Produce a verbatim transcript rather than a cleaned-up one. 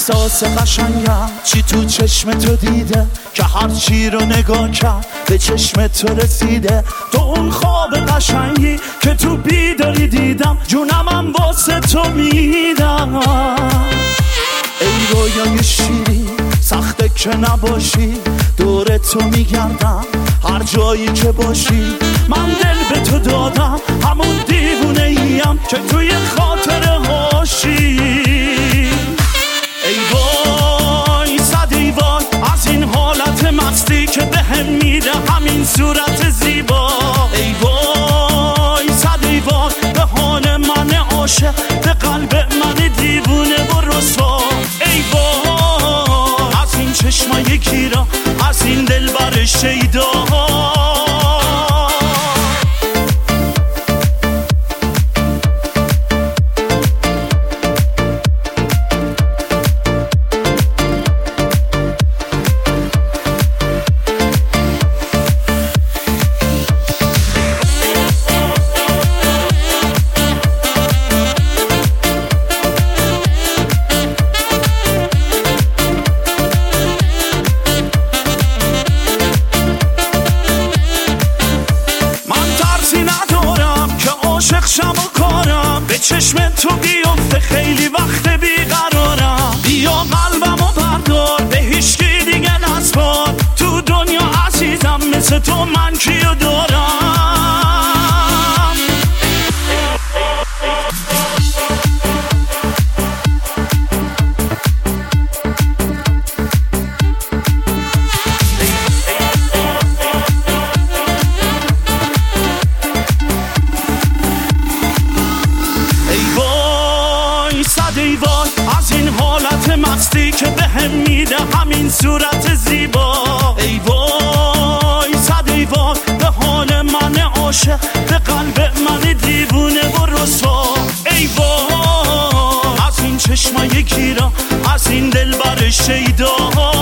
احساس قشنگم چی تو چشم تو دیده که هر چی رو نگاه کرد به چشم تو رسیده. تو اون خواب قشنگی که تو بیداری دیدم، جونمم واسه تو میدم. ای رویای شیری سخته که نباشی، دور تو میگردم هر جایی که باشی. من دل به تو دادم، همون دیوونه ایم که توی خاطره هاشی. ای وای صد ای وای از این حالت مستی که به هم میده همین صورت زیبا. ای وای صد ای وای به حال من عاشق، به قلب من دیوونه و رسوا. ای وای از این چشمای گیرا، از این دلبر شیدا. عاشق شم و کارم به چشم تو بیفته، خیلی وقت بیقرارم. بیا قلبم و بردار، به هیچکی دیگه نسپار. تو دنیا عزیزم مثل تو من کیو دارم. ای وای از این حالت مستی که به هم میده همین صورت زیبا. ای وای صد ای وای به حال من عاشق، به قلب من دیوونه و رسوا. ای وای از این چشمای گیرا، از این دلبر شیدا.